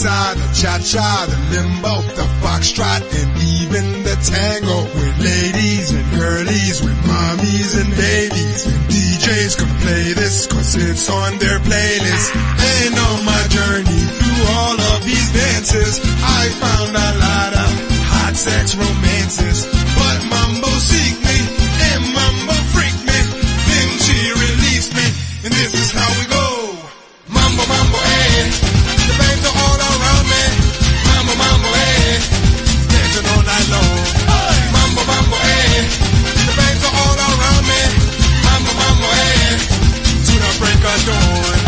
salsa, the cha-cha, the limbo, the foxtrot, and even the tango. With ladies and girlies, with mommies and babies. And DJs can play this cause it's on their playlist. And on my journey through all of these dances, I found a lot of hot sex romances. But mambo seek me and mambo freak me. Then she released me, and this is how we go. Mambo, mambo, eh. The babes are all around me. Mambo, mambo, eh. Dancing all night long. Mambo, mambo, eh. The babes are all around me. Mambo, mambo, eh. To the break of dawn.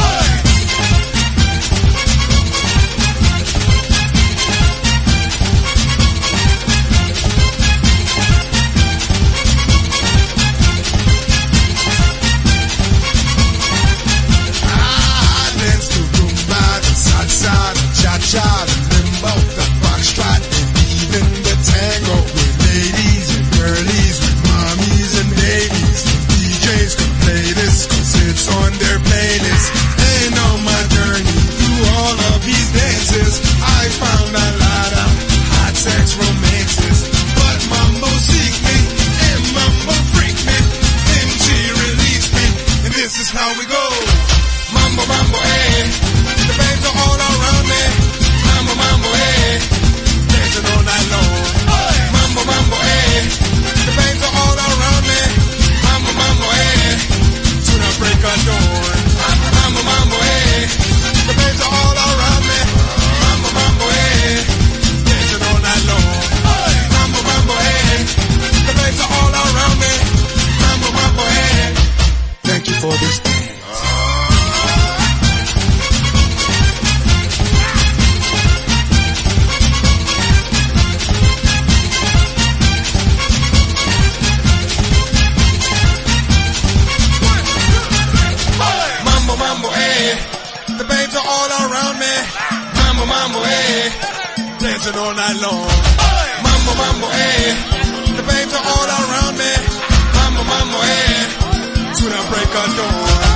Cha-cha, the limbo, the foxtrot, and even the tango. With ladies and girlies, with mommies and babies. DJs can play this cause it's on their playlist. And on my journey through all of these dances, I found a lot of hot sex romances. But mambo seek me and mambo freak me. Then she released me, and this is how we go. Mambo, mambo, eh. The babes are all around me. Mambo, mambo, eh. Dancing all night long. Mambo, mambo, eh. The babes are all around me. Mambo, mambo, eh. To the break of dawn. Mambo, mambo, eh. The babes are all around me. Mambo, mambo, eh. Dancing all night long. Mambo, mambo, eh. The babes are all around me. Mambo, mambo, eh. Thank you for this dance. The babes are all around me. Mambo, mambo, eh. Dancing all night long. Mambo, mambo, eh. The babes are all around me. Mambo, mambo, eh. To the break of dawn.